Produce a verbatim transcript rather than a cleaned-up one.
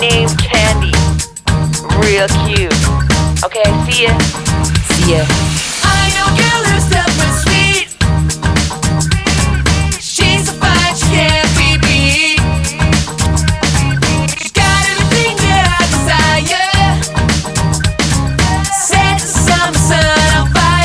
name's Candy. Real cute. Okay, see ya. See ya.